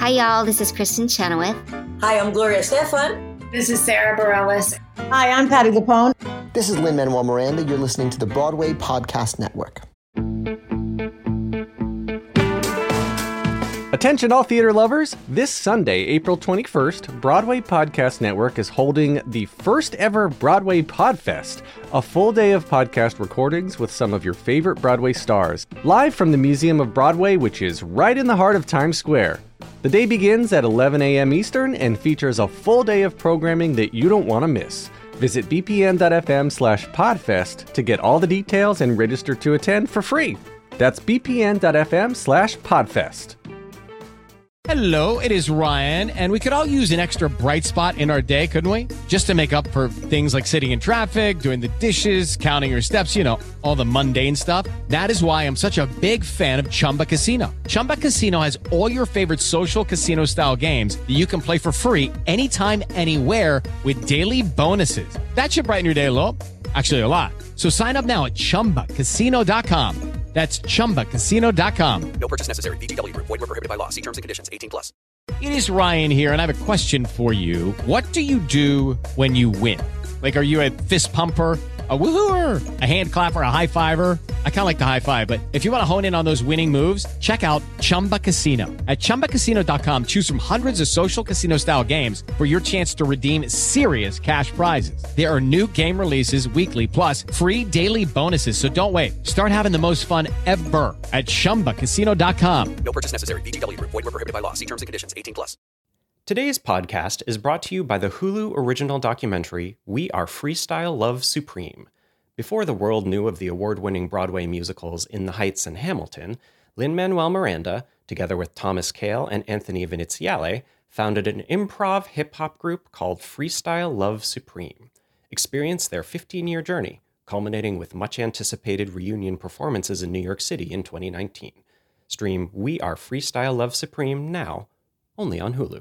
Hi, y'all. This is Kristen Chenoweth. Hi, I'm Gloria Stefan. This is Sarah Bareilles. Hi, I'm Patti LuPone. This is Lin-Manuel Miranda. You're listening to the Broadway Podcast Network. Attention all theater lovers! This Sunday, April 21st, Broadway Podcast Network is holding the first ever Broadway Podfest, a full day of podcast recordings with some of your favorite Broadway stars, live from the Museum of Broadway, which is right in the heart of Times Square. The day begins at 11 a.m. Eastern and features a full day of programming that you don't want to miss. Visit bpn.fm/podfest to get all the details and register to attend for free. That's bpn.fm/podfest. Hello, it is Ryan, and we could all use an extra bright spot in our day, couldn't we? Just to make up for things like sitting in traffic, doing the dishes, counting your steps, you know, all the mundane stuff. That is why I'm such a big fan of Chumba Casino. Chumba Casino has all your favorite social casino-style games that you can play for free anytime, anywhere with daily bonuses. That should brighten your day a little. Actually, a lot. So sign up now at ChumbaCasino.com. That's ChumbaCasino.com. No purchase necessary. VGW Group. Void where prohibited by law. See terms and conditions. 18+. It is Ryan here, and I have a question for you. What do you do when you win? Like, are you a fist pumper, a woohooer, a hand clapper, a high fiver? I kind of like the high five, but if you want to hone in on those winning moves, check out Chumba Casino. At ChumbaCasino.com, choose from hundreds of social casino-style games for your chance to redeem serious cash prizes. There are new game releases weekly, plus free daily bonuses, so don't wait. Start having the most fun ever at ChumbaCasino.com. No purchase necessary. VGW Group. Void where prohibited by law. See terms and conditions. 18+. Today's podcast is brought to you by the Hulu original documentary, We Are Freestyle Love Supreme. Before the world knew of the award-winning Broadway musicals In the Heights and Hamilton, Lin-Manuel Miranda, together with Thomas Kail and Anthony Viniziale, founded an improv hip-hop group called Freestyle Love Supreme. Experience their 15-year journey, culminating with much-anticipated reunion performances in New York City in 2019. Stream We Are Freestyle Love Supreme now, only on Hulu.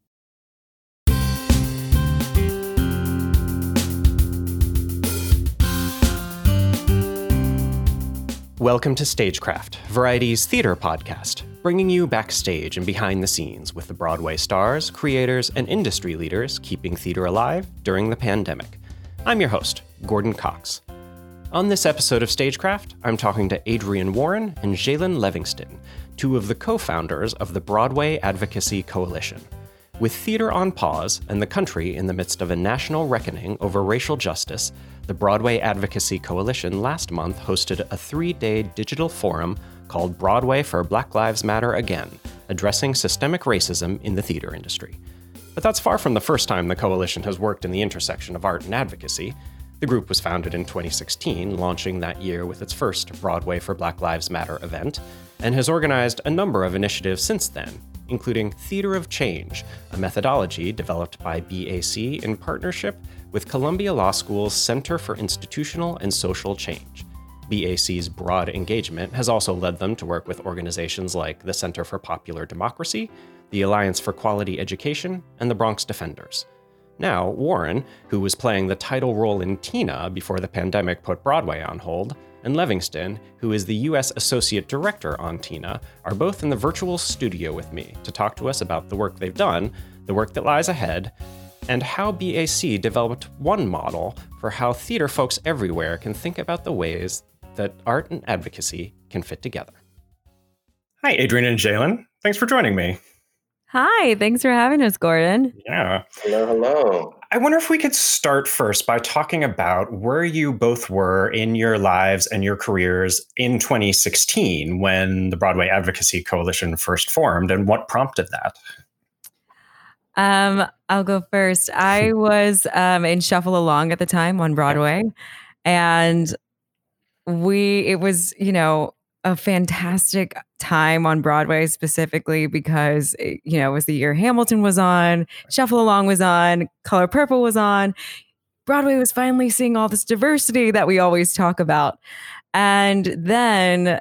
Welcome to Stagecraft, Variety's theater podcast, bringing you backstage and behind the scenes with the Broadway stars, creators, and industry leaders keeping theater alive during the pandemic. I'm your host, Gordon Cox. On this episode of Stagecraft, I'm talking to Adrienne Warren and Jaylin Levingston, two of the co-founders of the Broadway Advocacy Coalition. With theater on pause and the country in the midst of a national reckoning over racial justice, the Broadway Advocacy Coalition last month hosted a 3-day digital forum called Broadway for Black Lives Matter Again, addressing systemic racism in the theater industry. But that's far from the first time the coalition has worked in the intersection of art and advocacy. The group was founded in 2016, launching that year with its first Broadway for Black Lives Matter event, and has organized a number of initiatives since then, including Theater of Change, a methodology developed by BAC in partnership with Columbia Law School's Center for Institutional and Social Change. BAC's broad engagement has also led them to work with organizations like the Center for Popular Democracy, the Alliance for Quality Education, and the Bronx Defenders. Now, Warren, who was playing the title role in Tina before the pandemic put Broadway on hold, and Levingston, who is the U.S. Associate Director on Tina, are both in the virtual studio with me to talk to us about the work they've done, the work that lies ahead, and how BAC developed one model for how theater folks everywhere can think about the ways that art and advocacy can fit together. Hi, Adrienne and Jaylin. Thanks for joining me. Hi, thanks for having us, Gordon. Yeah. Hello. I wonder if we could start first by talking about where you both were in your lives and your careers in 2016 when the Broadway Advocacy Coalition first formed, and what prompted that. I'll go first. I was in Shuffle Along at the time on Broadway, and it was, a fantastic time on Broadway, specifically because it was the year Hamilton was on, Shuffle Along was on, Color Purple was on. Broadway was finally seeing all this diversity that we always talk about. And then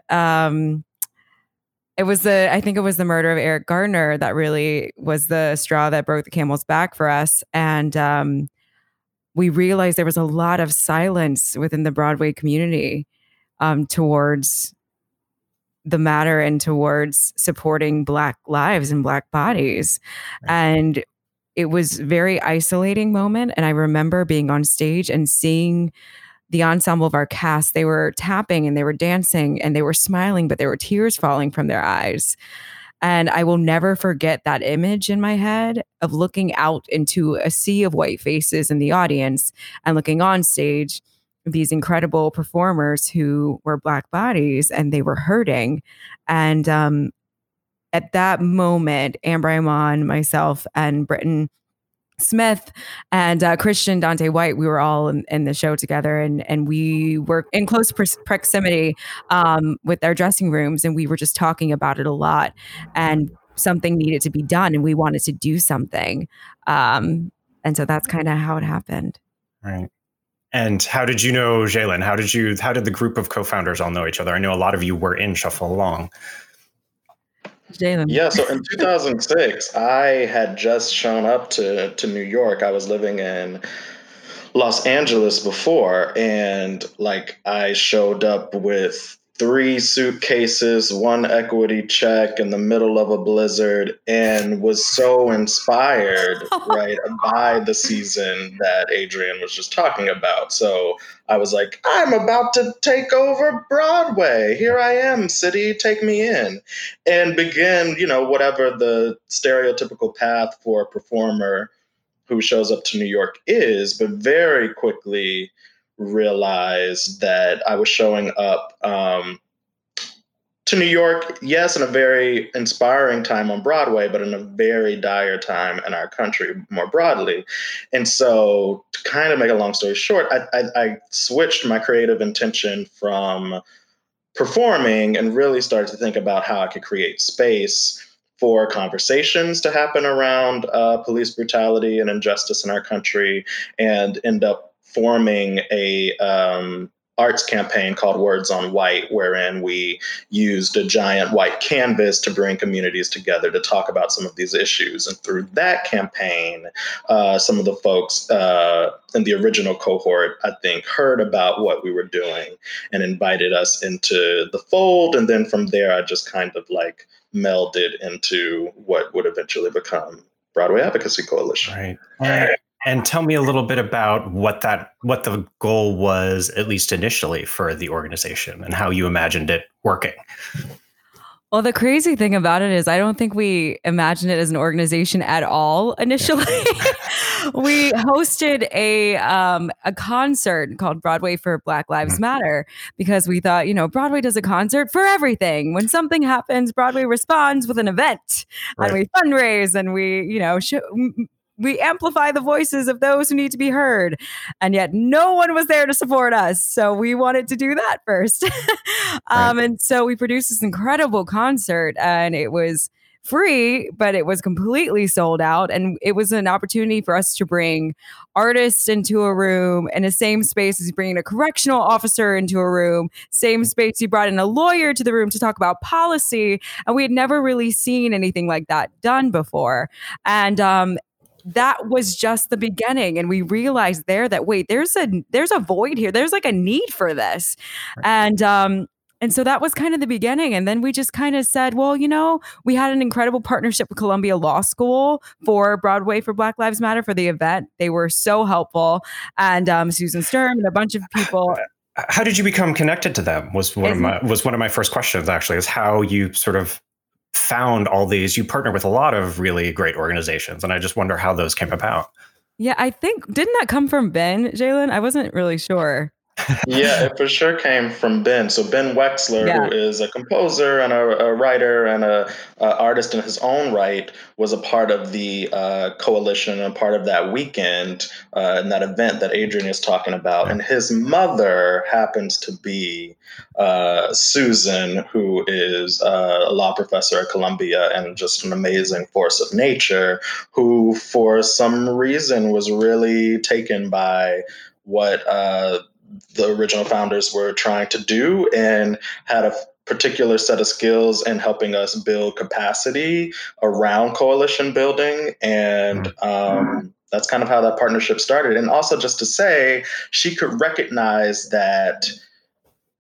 I think it was the murder of Eric Gardner that really was the straw that broke the camel's back for us. And we realized there was a lot of silence within the Broadway community towards the matter and towards supporting Black lives and Black bodies. Right. And it was a very isolating moment. And I remember being on stage and seeing the ensemble of our cast. They were tapping and they were dancing and they were smiling, but there were tears falling from their eyes. And I will never forget that image in my head of looking out into a sea of white faces in the audience and looking on stage, these incredible performers who were Black bodies and they were hurting. And at that moment, Amber Iman, myself, and Britton Smith and Christian Dante White, we were all in the show together, and we were in close proximity with our dressing rooms, and we were just talking about it a lot, and something needed to be done, and we wanted to do something. And so that's kind of how it happened. Right. And how did you know Jalen? How did the group of co-founders all know each other? I know a lot of you were in Shuffle Along. Jalen. Yeah, so in 2006, I had just shown up to New York. I was living in Los Angeles before, and I showed up with 3 suitcases, 1 equity check in the middle of a blizzard, and was so inspired, right, by the season that Adrian was just talking about. So I was like, I'm about to take over Broadway. Here I am, city, take me in. And begin, whatever the stereotypical path for a performer who shows up to New York is, but very quickly realized that I was showing up to New York, yes, in a very inspiring time on Broadway, but in a very dire time in our country more broadly. And so to kind of make a long story short, I switched my creative intention from performing and really started to think about how I could create space for conversations to happen around police brutality and injustice in our country, and end up forming a arts campaign called Words on White, wherein we used a giant white canvas to bring communities together to talk about some of these issues. And through that campaign, some of the folks in the original cohort, I think, heard about what we were doing and invited us into the fold. And then from there, I just kind of melded into what would eventually become Broadway Advocacy Coalition. Right. And tell me a little bit about what the goal was, at least initially, for the organization and how you imagined it working. Well, the crazy thing about it is I don't think we imagined it as an organization at all initially. We hosted a concert called Broadway for Black Lives Matter because we thought, Broadway does a concert for everything. When something happens, Broadway responds with an event, right. And we fundraise and we amplify the voices of those who need to be heard. And yet no one was there to support us. So we wanted to do that first. Right. And so we produced this incredible concert, and it was free, but it was completely sold out. And it was an opportunity for us to bring artists into a room in the same space as bringing a correctional officer into a room, same space you brought in a lawyer to the room to talk about policy. And we had never really seen anything like that done before. And that was just the beginning. And we realized there that, wait, there's a void here. There's a need for this. Right. And so that was kind of the beginning. And then we just kind of said, well, we had an incredible partnership with Columbia Law School for Broadway for Black Lives Matter for the event. They were so helpful. And Susan Sturm and a bunch of people. How did you become connected to them was one of my first questions, actually, is how you sort of found all these. You partner with a lot of really great organizations, and I just wonder how those came about. Yeah, I think, didn't that come from Ben, Jalen? I wasn't really sure. Yeah, it for sure came from Ben. So Ben Wexler, who is a composer and a writer and a artist in his own right, was a part of the coalition and part of that weekend and that event that Adrian is talking about. And his mother happens to be Susan, who is a law professor at Columbia and just an amazing force of nature, who for some reason was really taken by what the original founders were trying to do, and had a particular set of skills in helping us build capacity around coalition building. And that's kind of how that partnership started. And also, just to say, she could recognize that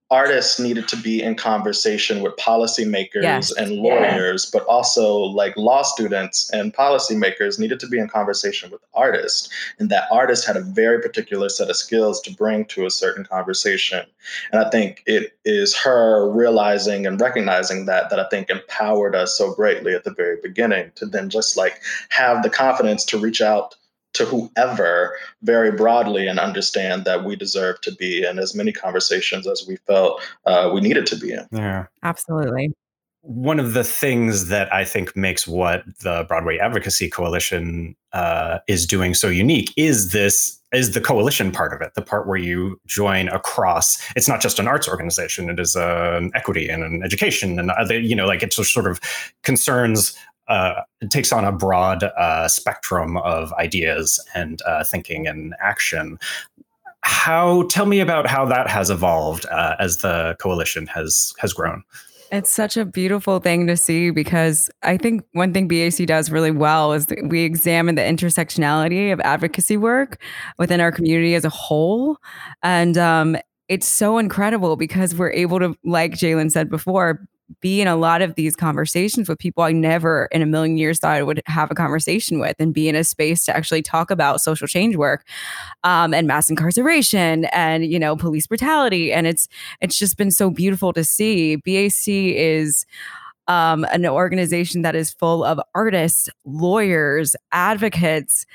artists needed to be in conversation with policymakers Yes. and lawyers, but also like law students and policymakers needed to be in conversation with artists. And that artist had a very particular set of skills to bring to a certain conversation. And I think it is her realizing and recognizing that I think empowered us so greatly at the very beginning to then just like have the confidence to reach out to whoever very broadly and understand that we deserve to be in as many conversations as we felt we needed to be in. Yeah. Absolutely. One of the things that I think makes what the Broadway Advocacy Coalition is doing so unique is the coalition part of it, the part where you join across. It's not just an arts organization; it is an equity and an education, and other, like it sort of concerns. It takes on a broad spectrum of ideas and thinking and action. Tell me about how that has evolved as the coalition has grown. It's such a beautiful thing to see, because I think one thing BAC does really well is that we examine the intersectionality of advocacy work within our community as a whole. And it's so incredible because we're able to, like Jalen said before, be in a lot of these conversations with people I never in a million years thought I would have a conversation with, and be in a space to actually talk about social change work and mass incarceration and, police brutality. And it's just been so beautiful to see. BAC is an organization that is full of artists, lawyers, advocates,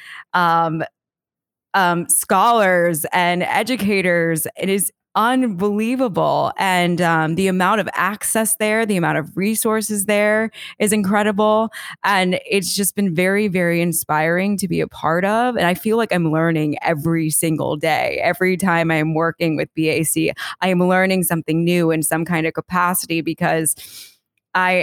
scholars, and educators. It is unbelievable. And the amount of access there, the amount of resources there is incredible. And it's just been very, very inspiring to be a part of. And I feel like I'm learning every single day. Every time I'm working with BAC, I am learning something new in some kind of capacity, because I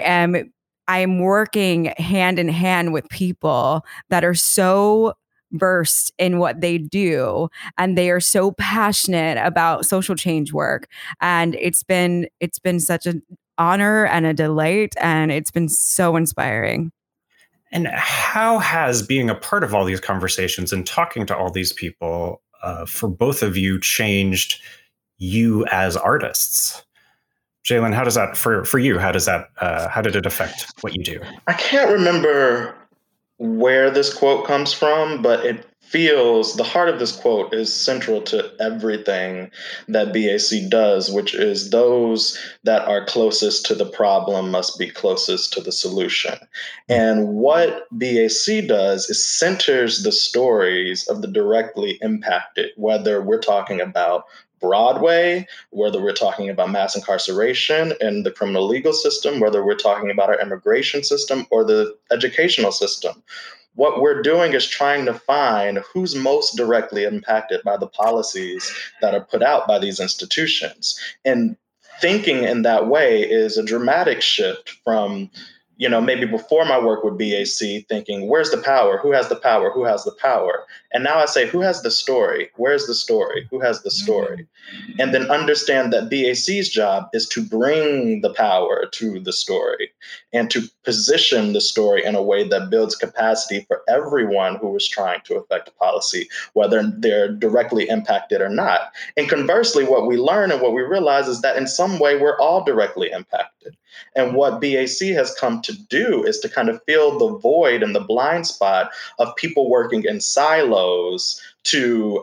am working hand in hand with people that are so versed in what they do, and they are so passionate about social change work. And it's been such an honor and a delight, and it's been so inspiring. And how has being a part of all these conversations and talking to all these people for both of you changed you as artists? Jalen, how does that for you? How did it affect what you do? I can't remember where this quote comes from, but it feels the heart of this quote is central to everything that BAC does, which is those that are closest to the problem must be closest to the solution. And what BAC does is centers the stories of the directly impacted, whether we're talking about Broadway, whether we're talking about mass incarceration and the criminal legal system, whether we're talking about our immigration system or the educational system. What we're doing is trying to find who's most directly impacted by the policies that are put out by these institutions. And thinking in that way is a dramatic shift from, maybe before my work with BAC, thinking, where's the power? Who has the power? Who has the power? And now I say, who has the story? Where's the story? Who has the story? And then understand that BAC's job is to bring the power to the story and to position the story in a way that builds capacity for everyone who is trying to affect policy, whether they're directly impacted or not. And conversely, what we learn and what we realize is that in some way, we're all directly impacted. And what BAC has come to do is to kind of fill the void and the blind spot of people working in silos to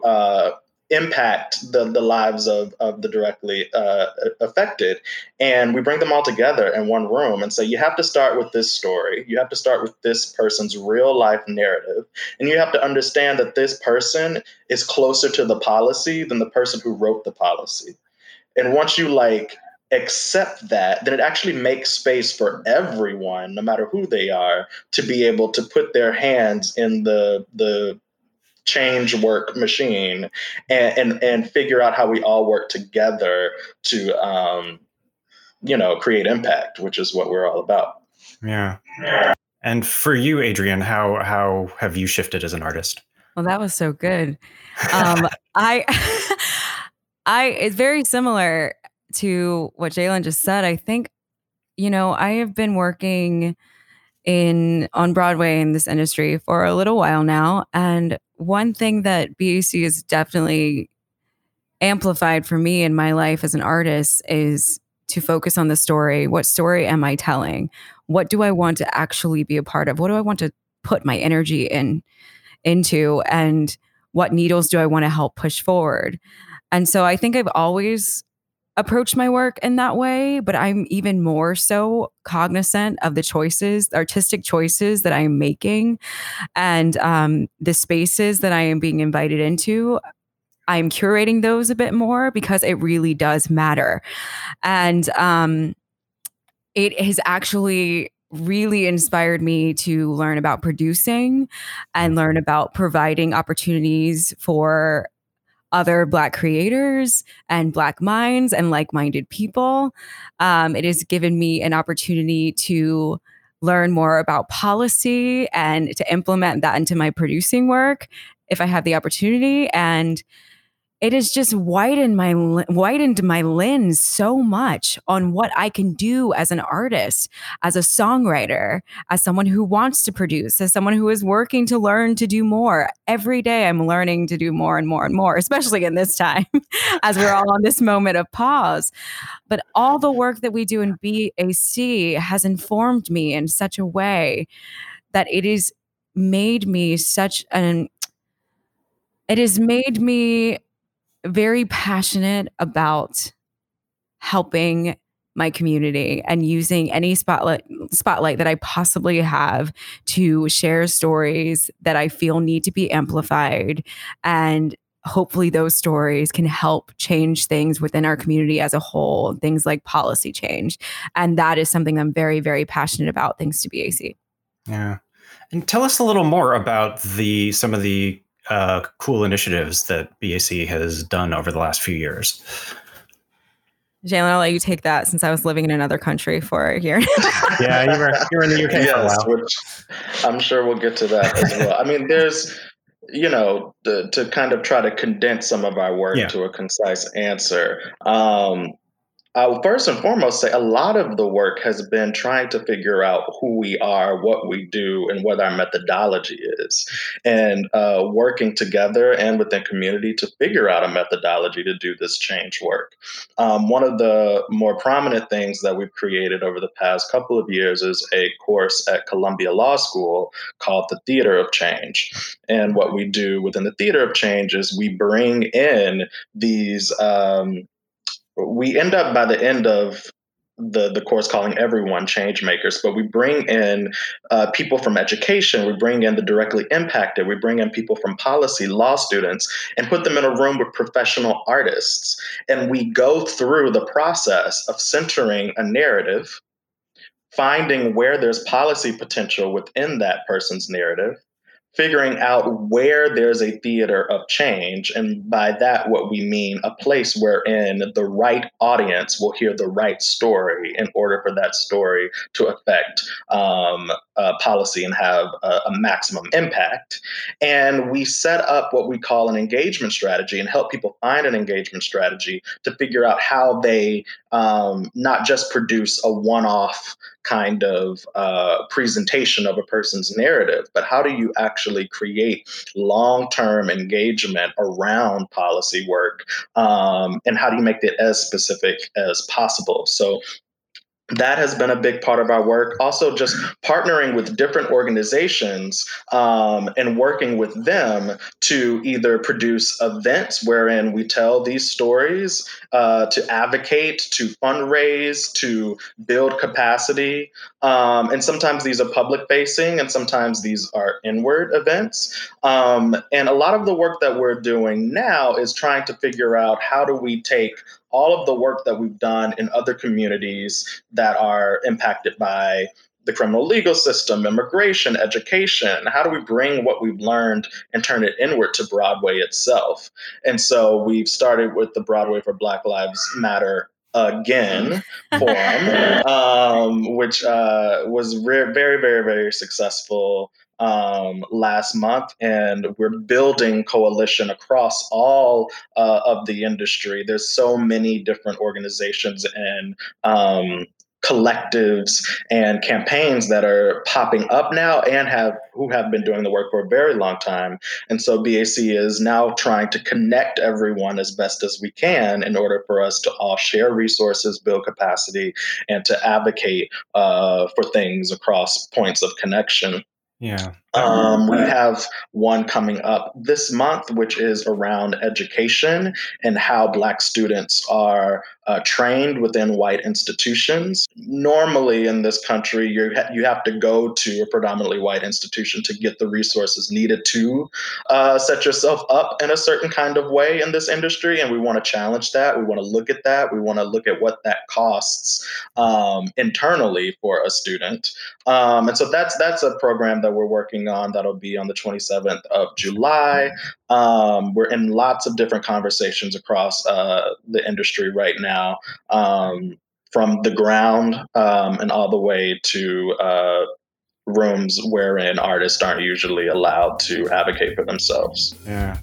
impact the lives of the directly affected. And we bring them all together in one room and say, you have to start with this story. You have to start with this person's real life narrative. And you have to understand that this person is closer to the policy than the person who wrote the policy. And once you accept that, then it actually makes space for everyone, no matter who they are, to be able to put their hands in the change work machine and figure out how we all work together to, create impact, which is what we're all about. Yeah. And for you, Adrienne, how have you shifted as an artist? Well, that was so good. It's very similar to what Jalen just said. I think, I have been working on Broadway in this industry for a little while now. And one thing that BAC has definitely amplified for me in my life as an artist is to focus on the story. What story am I telling? What do I want to actually be a part of? What do I want to put my energy into? And what needles do I want to help push forward? And so I think I've always approached my work in that way, but I'm even more so cognizant of the choices, the artistic choices that I'm making, and the spaces that I am being invited into. I'm curating those a bit more because it really does matter. And it has actually really inspired me to learn about producing and learn about providing opportunities for other Black creators and Black minds and like-minded people. It has given me an opportunity to learn more about policy and to implement that into my producing work if I have the opportunity. And it has just widened my lens so much on what I can do as an artist, as a songwriter, as someone who wants to produce, as someone who is working to learn to do more. Every day I'm learning to do more and more and more, especially in this time as we're all on this moment of pause. But all the work that we do in BAC has informed me in such a way that it has made me very passionate about helping my community and using any spotlight that I possibly have to share stories that I feel need to be amplified. And hopefully those stories can help change things within our community as a whole, things like policy change. And that is something I'm very, very passionate about, thanks to BAC. Yeah. And tell us a little more about some of the cool initiatives that BAC has done over the last few years. Jalen, I'll let you take that since I was living in another country for a year. Yeah, you were in the UK for a while. Which I'm sure we'll get to that as well. I mean, there's, to kind of try to condense some of our work to a concise answer. I'll first and foremost say a lot of the work has been trying to figure out who we are, what we do, and what our methodology is, and working together and within community to figure out a methodology to do this change work. One of the more prominent things that we've created over the past couple of years is a course at Columbia Law School called The Theater of Change. And what we do within the Theater of Change is we bring in these we end up by the end of the course calling everyone change makers, but we bring in people from education, we bring in the directly impacted, we bring in people from policy, law students, and put them in a room with professional artists. And we go through the process of centering a narrative, finding where there's policy potential within that person's narrative, figuring out where there's a theater of change. And by that, what we mean, a place wherein the right audience will hear the right story in order for that story to affect policy and have a maximum impact. And we set up what we call an engagement strategy and help people find an engagement strategy to figure out how they not just produce a one-off kind of presentation of a person's narrative, but how do you actually create long-term engagement around policy work, and how do you make it as specific as possible? So that has been a big part of our work. Also, just partnering with different organizations and working with them to either produce events wherein we tell these stories, to advocate, to fundraise, to build capacity. And sometimes these are public facing and sometimes these are inward events. And a lot of the work that we're doing now is trying to figure out how do we take all of the work that we've done in other communities that are impacted by the criminal legal system, immigration, education. How do we bring what we've learned and turn it inward to Broadway itself? And so we've started with the Broadway for Black Lives Matter Again forum, which was very, very, very successful last month, and we're building coalition across all of the industry. There's so many different organizations and collectives and campaigns that are popping up now and who have been doing the work for a very long time. And so BAC is now trying to connect everyone as best as we can in order for us to all share resources, build capacity, and to advocate for things across points of connection. Yeah. We have one coming up this month, which is around education and how Black students are trained within white institutions. Normally in this country, you have to go to a predominantly white institution to get the resources needed to set yourself up in a certain kind of way in this industry. And we want to challenge that. We want to look at that. We want to look at what that costs internally for a student. And so that's a program that we're working on that'll be on the 27th of July. We're in lots of different conversations across the industry right now, from the ground and all the way to rooms wherein artists aren't usually allowed to advocate for themselves. Yeah.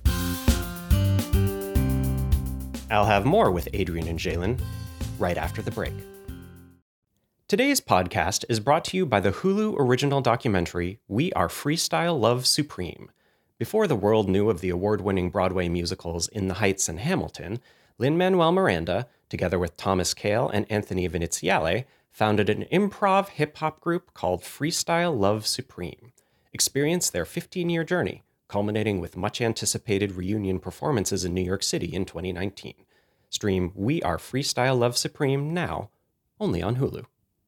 I'll have more with Adrian and Jalen right after the break. Today's podcast is brought to you by the Hulu original documentary, We Are Freestyle Love Supreme. Before the world knew of the award-winning Broadway musicals In the Heights and Hamilton, Lin-Manuel Miranda, together with Thomas Kail and Anthony Viniziale, founded an improv hip-hop group called Freestyle Love Supreme. Experience their 15-year journey, culminating with much-anticipated reunion performances in New York City in 2019. Stream We Are Freestyle Love Supreme now, only on Hulu.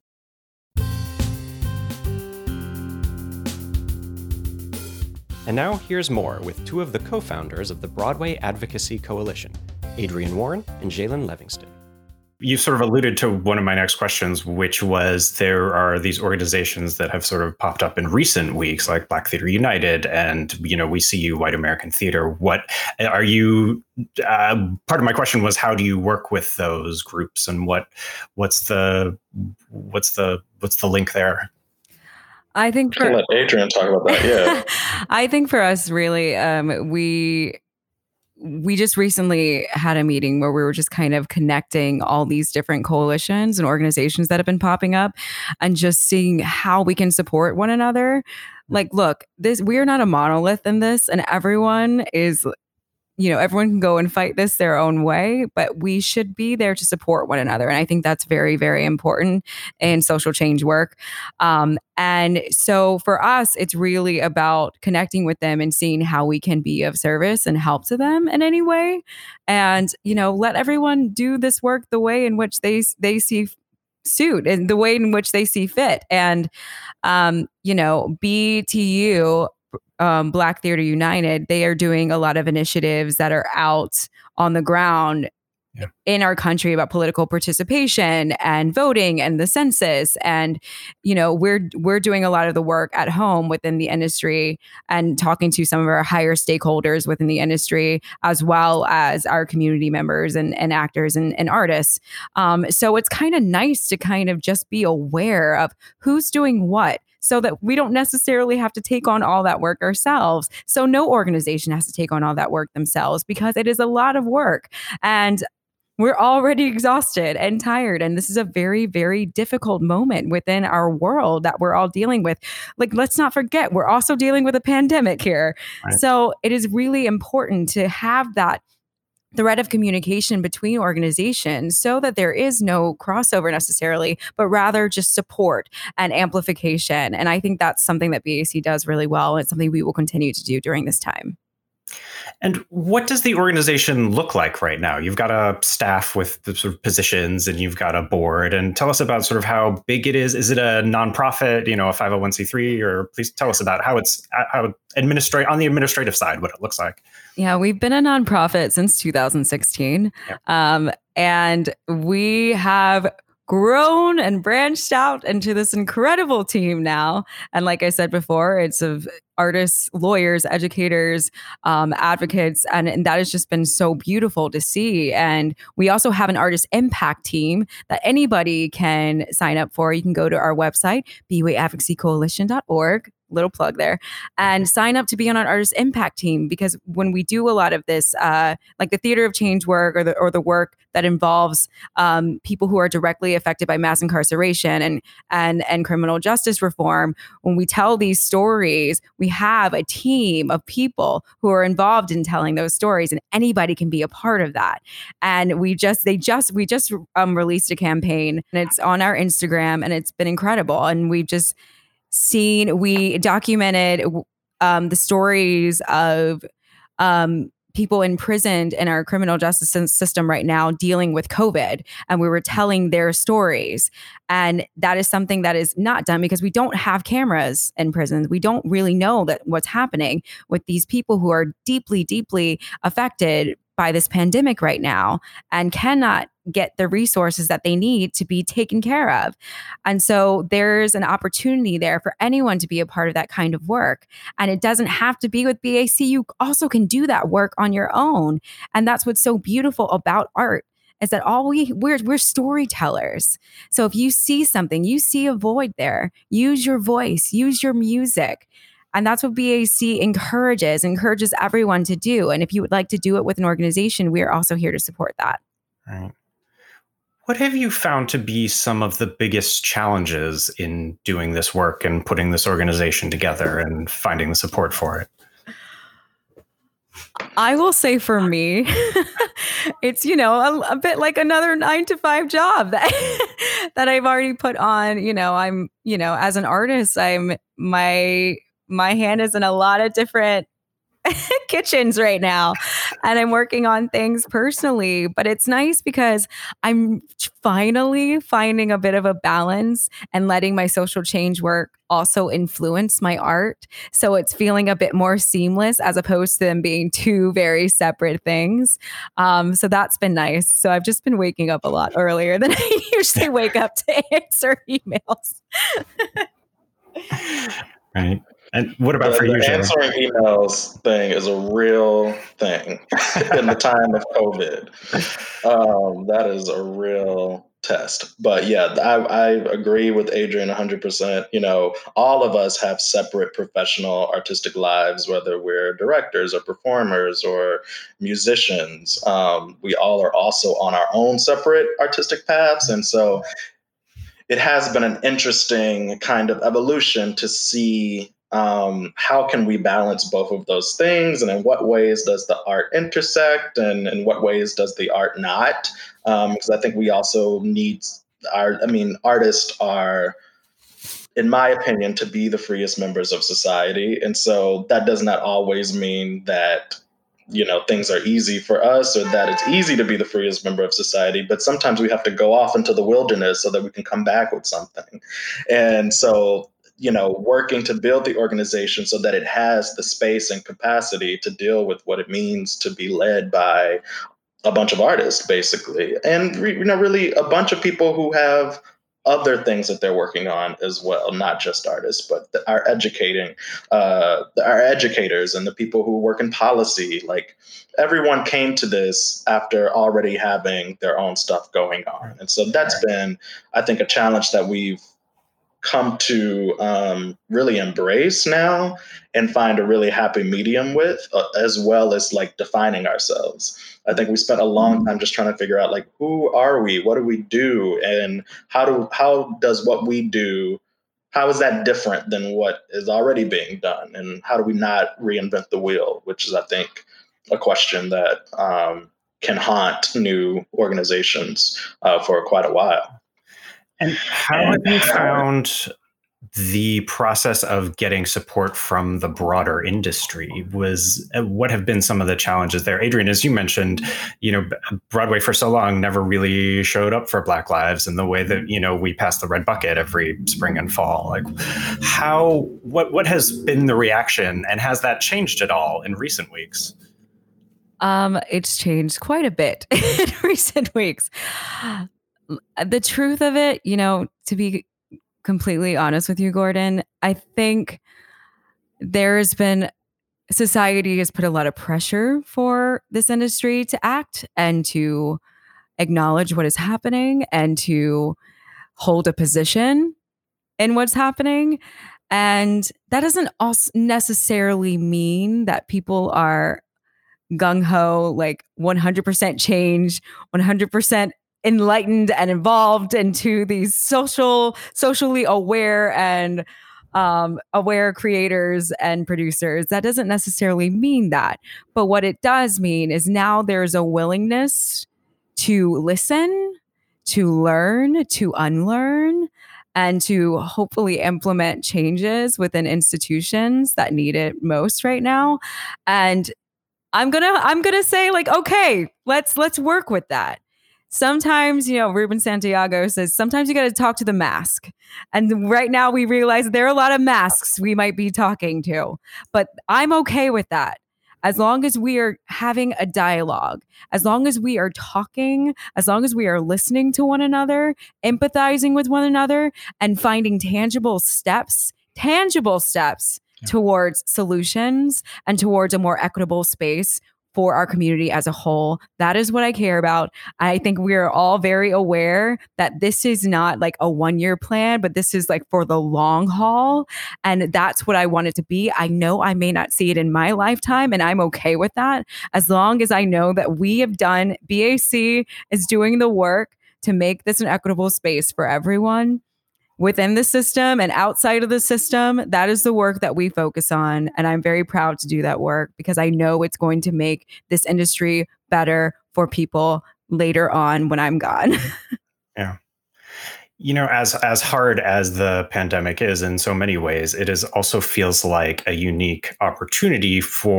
And now here's more with two of the co-founders of the Broadway Advocacy Coalition, Adrian Warren and Jalen Livingston. You sort of alluded to one of my next questions, which was there are these organizations that have sort of popped up in recent weeks, like Black Theater United and, We See You, White American Theater. What are you? Part of my question was, how do you work with those groups, and what's the link there? I think I'll let Adrian talk about that. Yeah. I think for us, really, we just recently had a meeting where we were just kind of connecting all these different coalitions and organizations that have been popping up and just seeing how we can support one another. Like, look, we are not a monolith in this, and everyone can go and fight this their own way, but we should be there to support one another. And I think that's very, very important in social change work. And so for us, it's really about connecting with them and seeing how we can be of service and help to them in any way. And, let everyone do this work the way in which they see suit and the way in which they see fit. And, BTU, Black Theater United, they are doing a lot of initiatives that are out on the ground in our country about political participation and voting and the census. And, we're doing a lot of the work at home within the industry and talking to some of our higher stakeholders within the industry, as well as our community members and actors and artists. So it's kind of nice to kind of just be aware of who's doing what, so that we don't necessarily have to take on all that work ourselves. So no organization has to take on all that work themselves, because it is a lot of work. And we're already exhausted and tired. And this is a very, very difficult moment within our world that we're all dealing with. Like, let's not forget, we're also dealing with a pandemic here. Right. So it is really important to have that thread of communication between organizations so that there is no crossover necessarily, but rather just support and amplification. And I think that's something that BAC does really well. And it's something we will continue to do during this time. And what does the organization look like right now? You've got a staff with the sort of positions, and you've got a board. And tell us about sort of how big it is. Is it a nonprofit, a 501c3? Or please tell us about how on the administrative side, what it looks like. Yeah, we've been a nonprofit since 2016. Yeah. And we have grown and branched out into this incredible team now. And like I said before, it's of artists, lawyers, educators, advocates, and that has just been so beautiful to see. And we also have an artist impact team that anybody can sign up for. You can go to our website, BWayAdvocacyCoalition.org. little plug there, and sign up to be on our artist impact team, because when we do a lot of this, like the theater of change work, or the work that involves people who are directly affected by mass incarceration and criminal justice reform, when we tell these stories, we have a team of people who are involved in telling those stories, and anybody can be a part of that. And we just released a campaign, and it's on our Instagram, and it's been incredible. And we documented the stories of people imprisoned in our criminal justice system right now dealing with COVID. And we were telling their stories. And that is something that is not done because we don't have cameras in prisons. We don't really know that what's happening with these people who are deeply, deeply affected by this pandemic right now and cannot get the resources that they need to be taken care of. And so there's an opportunity there for anyone to be a part of that kind of work. And it doesn't have to be with BAC. You also can do that work on your own. And that's what's so beautiful about art, is that we're storytellers. So if you see something, you see a void there, use your voice, use your music. And that's what BAC encourages everyone to do. And if you would like to do it with an organization, we are also here to support that. Right. What have you found to be some of the biggest challenges in doing this work and putting this organization together and finding the support for it? I will say for me, it's, a bit like another 9-to-5 job that I've already put on. I'm, as an artist, my hand is in a lot of different kitchens right now, and I'm working on things personally, but it's nice because I'm finally finding a bit of a balance and letting my social change work also influence my art. So it's feeling a bit more seamless as opposed to them being two very separate things. So that's been nice. So I've just been waking up a lot earlier than I usually wake up to answer emails. Right. And what about for you, the Jay? answering emails thing is a real thing in the time of COVID. That is a real test. But yeah, I agree with Adrian 100%. All of us have separate professional artistic lives, whether we're directors or performers or musicians. We all are also on our own separate artistic paths. And so it has been an interesting kind of evolution to see how can we balance both of those things, and in what ways does the art intersect, and in what ways does the art not? Because I think we also need artists are, in my opinion, to be the freest members of society. And so that does not always mean that things are easy for us or that it's easy to be the freest member of society, but sometimes we have to go off into the wilderness so that we can come back with something. And so, working to build the organization so that it has the space and capacity to deal with what it means to be led by a bunch of artists, basically. And, really a bunch of people who have other things that they're working on as well, not just artists, but our educators and the people who work in policy. Like, everyone came to this after already having their own stuff going on. And so that's been, I think, a challenge that we've come to really embrace now and find a really happy medium with, as well as like defining ourselves. I think we spent a long time just trying to figure out, like, who are we? What do we do? And how does what we do, how is that different than what is already being done? And how do we not reinvent the wheel? Which is, I think, a question that can haunt new organizations for quite a while. And how have you found the process of getting support from the broader industry? What have been some of the challenges there? Adrian, as you mentioned, Broadway for so long never really showed up for Black lives in the way that, we pass the red bucket every spring and fall. Like, what has been the reaction, and has that changed at all in recent weeks? It's changed quite a bit in recent weeks. The truth of it, to be completely honest with you, Gordon, I think society has put a lot of pressure for this industry to act and to acknowledge what is happening and to hold a position in what's happening. And that doesn't also necessarily mean that people are gung-ho, like 100% change, 100% enlightened and involved into these socially aware and aware creators and producers. That doesn't necessarily mean that. But what it does mean is now there's a willingness to listen, to learn, to unlearn, and to hopefully implement changes within institutions that need it most right now. And I'm gonna say, like, okay, let's work with that. Sometimes, Ruben Santiago says, sometimes you got to talk to the mask. And right now we realize there are a lot of masks we might be talking to, but I'm okay with that. As long as we are having a dialogue, as long as we are talking, as long as we are listening to one another, empathizing with one another, and finding tangible steps towards solutions and towards a more equitable space for our community as a whole. That is what I care about. I think we are all very aware that this is not like a 1-year plan, but this is like for the long haul. And that's what I want it to be. I know I may not see it in my lifetime, and I'm okay with that. As long as I know that we have done, BAC is doing the work to make this an equitable space for everyone within the system and outside of the system. That is the work that we focus on. And I'm very proud to do that work because I know it's going to make this industry better for people later on when I'm gone. Yeah. As hard as the pandemic is in so many ways, it is also feels like a unique opportunity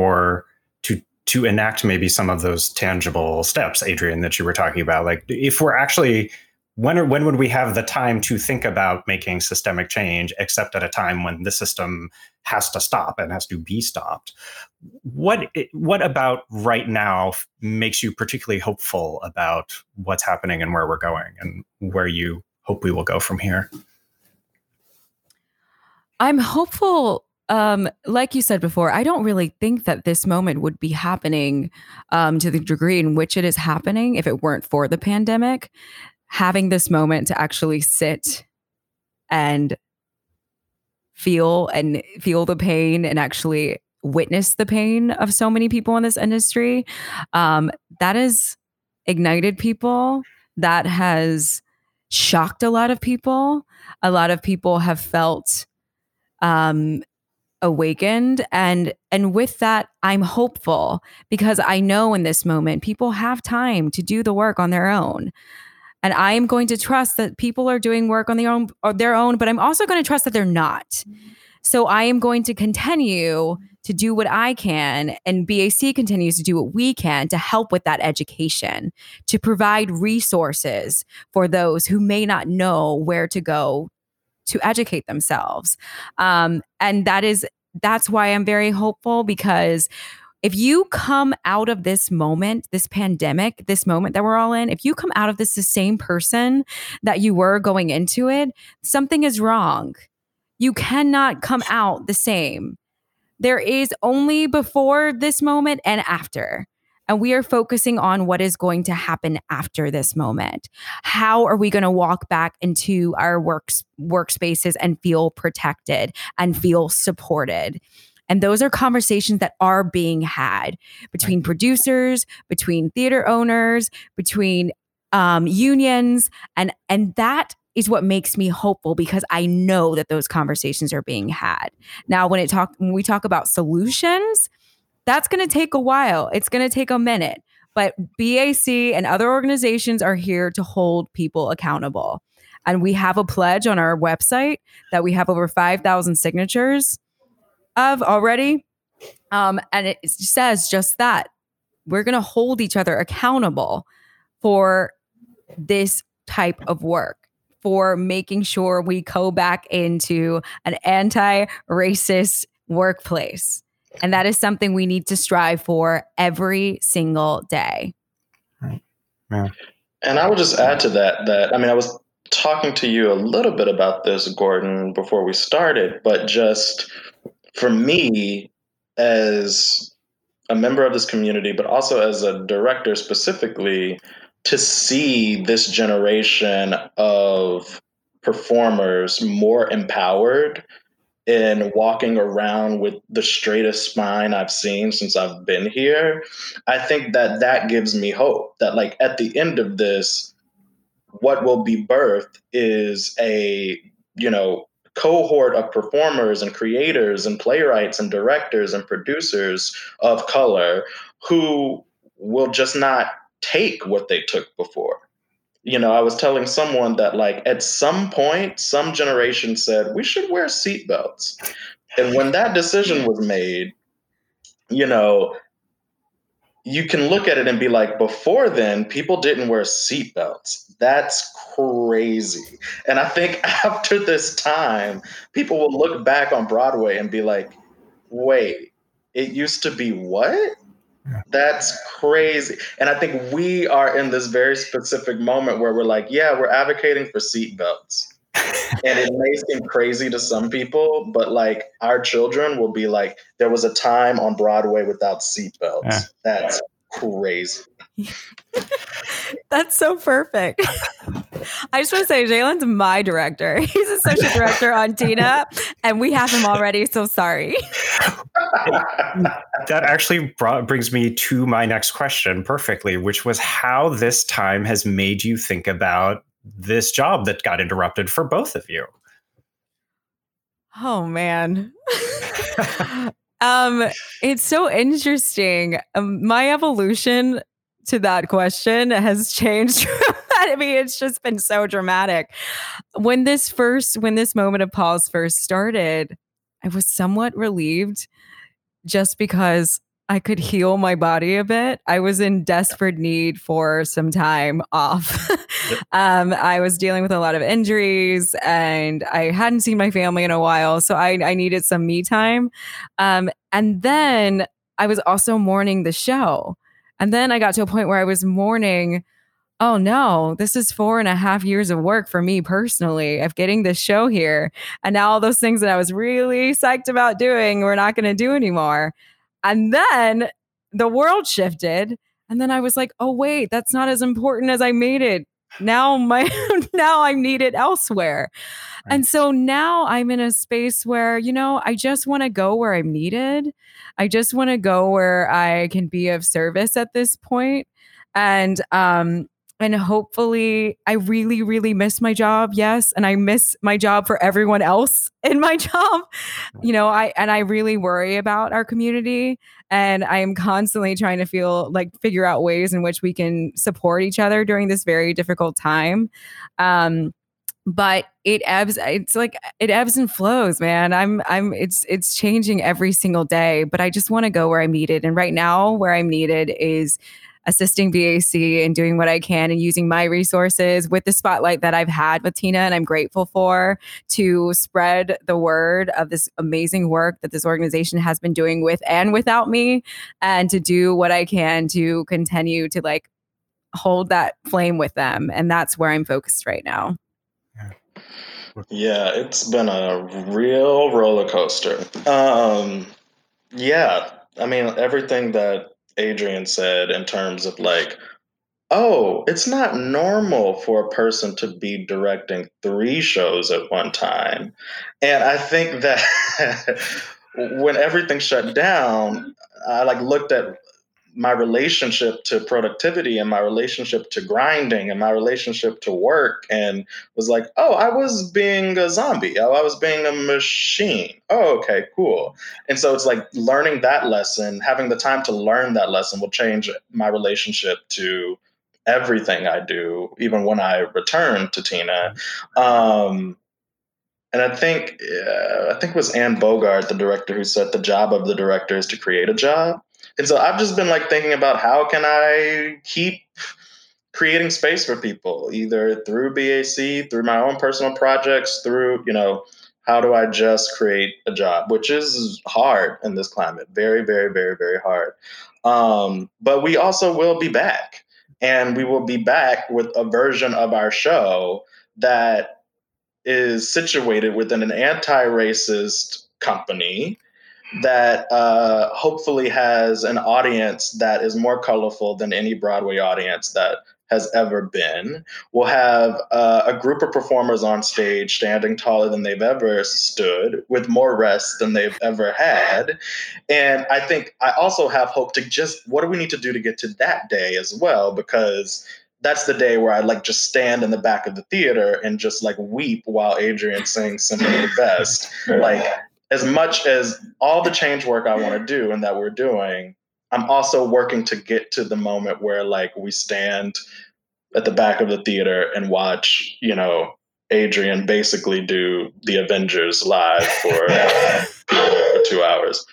to enact maybe some of those tangible steps, Adrian, that you were talking about. Like, if we're actually, when would we have the time to think about making systemic change, except at a time when the system has to stop and has to be stopped? What about right now makes you particularly hopeful about what's happening and where we're going and where you hope we will go from here? I'm hopeful. Like you said before, I don't really think that this moment would be happening to the degree in which it is happening if it weren't for the pandemic. Having this moment to actually sit and feel the pain and actually witness the pain of so many people in this industry, that has ignited people. That has shocked a lot of people. A lot of people have felt awakened, and with that, I'm hopeful because I know in this moment people have time to do the work on their own. And I am going to trust that people are doing work on their own, but I'm also going to trust that they're not. So I am going to continue to do what I can, and BAC continues to do what we can to help with that education, to provide resources for those who may not know where to go to educate themselves. And that's why I'm very hopeful, because if you come out of this moment, this pandemic, this moment that we're all in, if you come out of this the same person that you were going into it, something is wrong. You cannot come out the same. There is only before this moment and after. And we are focusing on what is going to happen after this moment. How are we going to walk back into our workspaces and feel protected and feel supported? And those are conversations that are being had between producers, between theater owners, between unions. And that is what makes me hopeful, because I know that those conversations are being had. Now, when we talk about solutions, that's going to take a while. It's going to take a minute. But BAC and other organizations are here to hold people accountable. And we have a pledge on our website that we have over 5,000 signatures of already. And it says just that. We're going to hold each other accountable for this type of work, for making sure we go back into an anti-racist workplace. And that is something we need to strive for every single day. Right. Yeah. And I would just add to that, I was talking to you a little bit about this, Gordon, before we started, but just for me, as a member of this community, but also as a director specifically, to see this generation of performers more empowered in walking around with the straightest spine I've seen since I've been here, I think that gives me hope that, like, at the end of this, what will be birthed is a, cohort of performers and creators and playwrights and directors and producers of color who will just not take what they took before. I was telling someone that, like, at some point, some generation said we should wear seatbelts. And when that decision was made, you can look at it and be like, before then, people didn't wear seatbelts. That's crazy. And I think after this time, people will look back on Broadway and be like, wait, it used to be what? That's crazy. And I think we are in this very specific moment where we're like, yeah, we're advocating for seatbelts. And it may seem crazy to some people, but, like, our children will be like, there was a time on Broadway without seatbelts. Yeah. That's crazy. That's so perfect. I just want to say, Jalen's my director. He's associate director on Tina, and we have him already, so sorry. That actually brings me to my next question perfectly, which was how this time has made you think about this job that got interrupted for both of you. Oh, man. It's so interesting. My evolution to that question has changed. I mean, it's just been so dramatic. When this moment of pause first started, I was somewhat relieved just because I could heal my body a bit. I was in desperate need for some time off. I was dealing with a lot of injuries and I hadn't seen my family in a while. So I needed some me time. And then I was also mourning the show. And then I got to a point where I was mourning, oh no, this is 4.5 years of work for me personally of getting this show here. And now all those things that I was really psyched about doing, we're not going to do anymore. And then the world shifted. And then I was like, oh, wait, that's not as important as I made it. Now I'm needed elsewhere. Right. And so now I'm in a space where, I just want to go where I'm needed. I just want to go where I can be of service at this point. And hopefully I really, really miss my job. Yes. And I miss my job for everyone else in my job. I really worry about our community, and I am constantly trying to figure out ways in which we can support each other during this very difficult time. But it ebbs and flows, man. It's changing every single day, but I just want to go where I'm needed. And right now where I'm needed is assisting BAC and doing what I can and using my resources with the spotlight that I've had with Tina and I'm grateful for, to spread the word of this amazing work that this organization has been doing with and without me, and to do what I can to continue to hold that flame with them. And that's where I'm focused right now. Yeah, it's been a real roller coaster. Yeah, I mean, everything that Adrian said in terms of it's not normal for a person to be directing 3 shows at one time. And I think that when everything shut down, I looked at my relationship to productivity and my relationship to grinding and my relationship to work and was like, oh, I was being a zombie. Oh, I was being a machine. Oh, okay, cool. And so it's learning that lesson, having the time to learn that lesson will change my relationship to everything I do, even when I return to Tina. And I think it was Anne Bogart, the director, who said the job of the director is to create a job. And so I've just been thinking about how can I keep creating space for people, either through BAC, through my own personal projects, through, how do I just create a job, which is hard in this climate. Very, very, very, very hard. But we also will be back, and we will be back with a version of our show that is situated within an anti-racist company that hopefully has an audience that is more colorful than any Broadway audience that has ever been. We'll have a group of performers on stage standing taller than they've ever stood, with more rest than they've ever had. And I think I also have hope to what do we need to do to get to that day as well? Because that's the day where I just stand in the back of the theater and just weep while Adrian sings Simply the Best. As much as all the change work I want to do and that we're doing, I'm also working to get to the moment where we stand at the back of the theater and watch, Adrian basically do the Avengers live for 2 hours.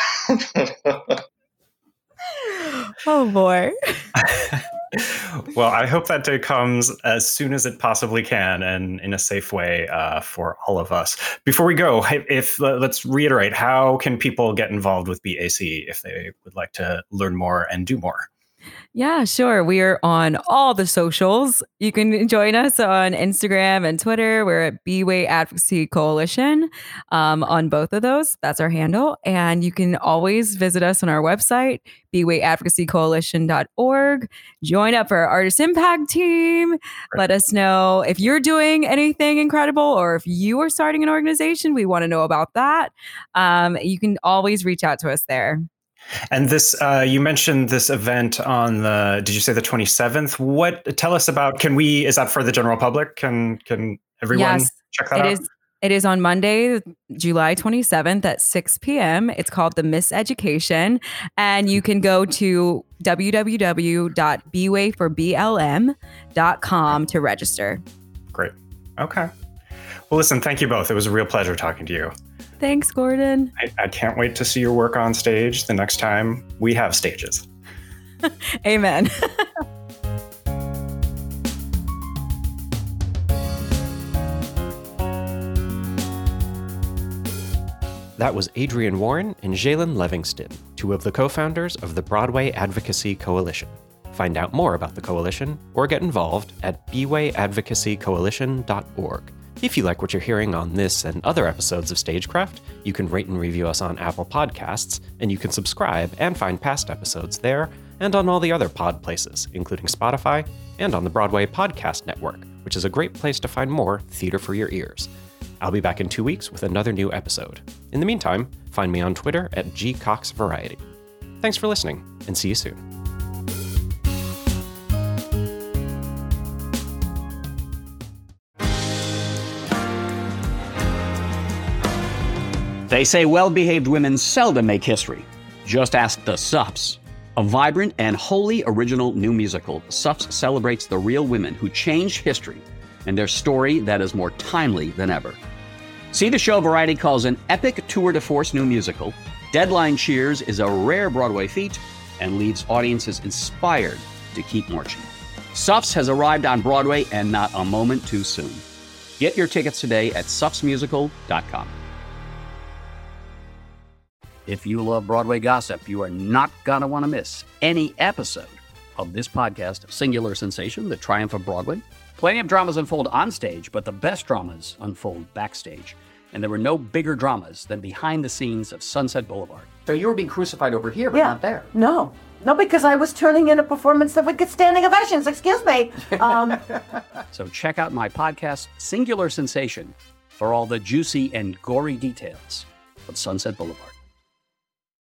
Oh boy. Well, I hope that day comes as soon as it possibly can and in a safe way for all of us. Before we go, let's reiterate, how can people get involved with BAC if they would like to learn more and do more? Yeah, sure. We are on all the socials. You can join us on Instagram and Twitter. We're at B-Way Advocacy Coalition on both of those. That's our handle. And you can always visit us on our website, bwayadvocacycoalition.org. Join up for our Artist Impact team. Let us know if you're doing anything incredible or if you are starting an organization. We want to know about that. You can always reach out to us there. And this, you mentioned this event on did you say the 27th? Tell us about, is that for the general public? Can everyone check that out? It is on Monday, July 27th at 6 p.m. It's called the Miseducation. And you can go to www.bwayforblm.com to register. Great. Okay. Well, listen, thank you both. It was a real pleasure talking to you. Thanks, Gordon. I can't wait to see your work on stage the next time we have stages. Amen. That was Adrian Warren and Jalen Livingston, two of the co-founders of the Broadway Advocacy Coalition. Find out more about the coalition or get involved at bwayadvocacycoalition.org. If you like what you're hearing on this and other episodes of Stagecraft, you can rate and review us on Apple Podcasts, and you can subscribe and find past episodes there and on all the other pod places, including Spotify and on the Broadway Podcast Network, which is a great place to find more theater for your ears. I'll be back in 2 weeks with another new episode. In the meantime, find me on Twitter at gcoxvariety. Thanks for listening, and see you soon. They say well-behaved women seldom make history. Just ask the Suffs. A vibrant and wholly original new musical, Suffs celebrates the real women who changed history and their story that is more timely than ever. See the show Variety calls an epic tour de force new musical. Deadline cheers is a rare Broadway feat and leaves audiences inspired to keep marching. Suffs has arrived on Broadway and not a moment too soon. Get your tickets today at suffsmusical.com. If you love Broadway gossip, you are not going to want to miss any episode of this podcast of Singular Sensation, The Triumph of Broadway. Plenty of dramas unfold on stage, but the best dramas unfold backstage. And there were no bigger dramas than behind the scenes of Sunset Boulevard. So you were being crucified over here, but not there. No, because I was turning in a performance that would get standing ovations. Excuse me. So check out my podcast, Singular Sensation, for all the juicy and gory details of Sunset Boulevard.